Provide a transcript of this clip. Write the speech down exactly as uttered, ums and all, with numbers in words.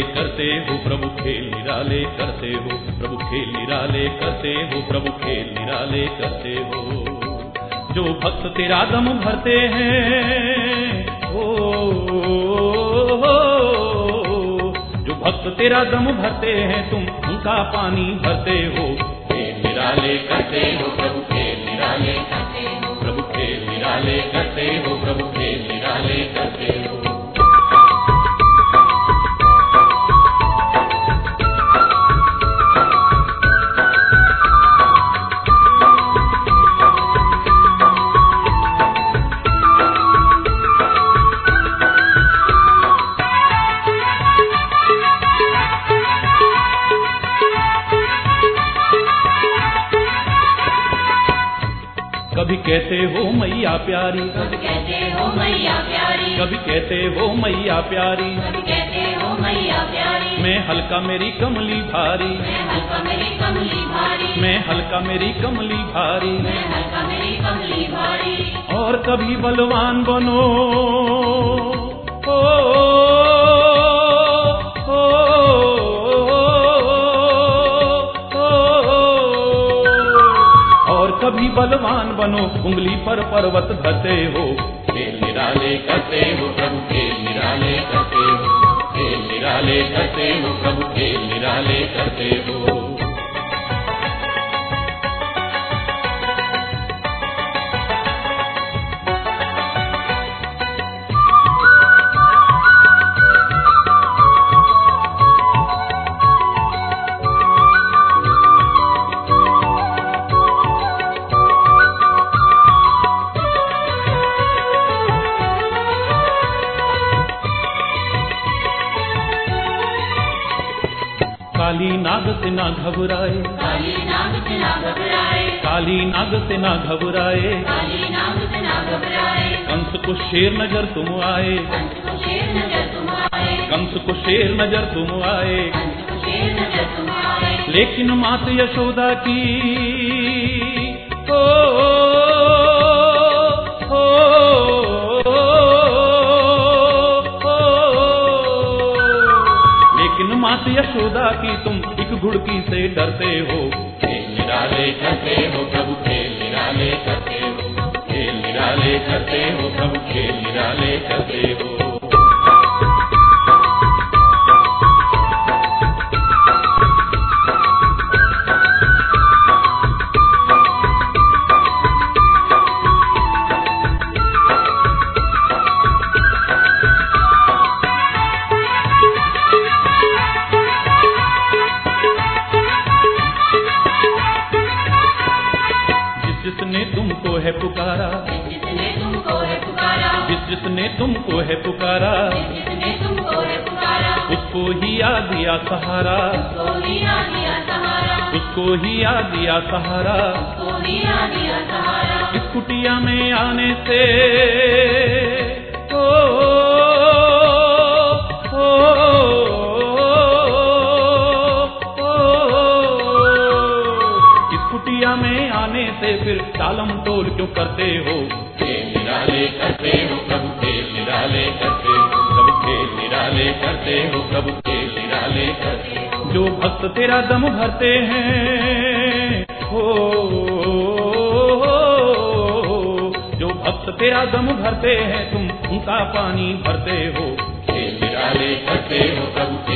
करते हो प्रभु खेल निराले करते हो, प्रभु खेल निराले करते हो, प्रभु खेल निराले करते हो। जो भक्त तेरा दम भरते हैं, ओ, ओ, ओ, जो भक्त तेरा दम भरते हैं, तुम उनका पानी भरते हो। खेल निराले करते हो प्रभु खेल निराले करते हो, प्रभु खेल निराले करते हो, प्रभु खेल निराले करते हो। कभी कहते हो मैया प्यारी, कभी कहते हो मैया प्यारी, कभी कहते हो मैया प्यारी, कभी कहते हो मैया प्यारी। मैं हल्का मेरी कमली भारी, मैं हल्का मेरी कमली भारी, मैं हल्का मेरी कमली भारी, मैं हल्का मेरी कमली भारी। और कभी बलवान बनो, ओ, ओ, और कभी बलवान बनो, उंगली पर पर्वत धरते हो। खेल निराले करते हो प्रभु खेल निराले करते हो, खेल निराले करते हो प्रभु खेल निराले करते हो। काली नाग से ना घबराए, काली नाग से ना घबराए, काली नाग से ना घबराए, काली नाग से ना घबराए। कंस को शेर नजर तुम आए, कंस को शेर नजर तुम आए, कंस को शेर नजर तुम आए, कंस को शेर नजर तुम आए। लेकिन मात यशोदा की ओ, ओ, लेकिन मात यशोदा की तुम एक घुड़की से डरते हो। खेल निराले करते हो प्रभु खेल निराले करते हो, खेल निराले करते हो प्रभु खेल निराले करते हो। जिसने तुमको है पुकारा, जिसने तुमको है पुकारा, जिस जिसने तुमको है पुकारा, जिसने तुमको है पुकारा, उसको ही आ दिया सहारा, उसको ही आ दिया सहारा, उसको ही आ दिया सहारा। उसको ही आ दिया सहारा। इस कुटिया में आने से ओ, ओ, कुटिया में आने से फिर टालम टोल क्यों करते हो। खेल निराले करते हो प्रभु खेल निराले करते हो, प्रभु खेल निराले करते हो, प्रभु खेल निराले करते हो। जो भक्त तेरा दम भरते हैं, हो, जो भक्त तेरा दम भरते हैं, तुम उनका पानी भरते हो। खेल निराले करते हो प्रभु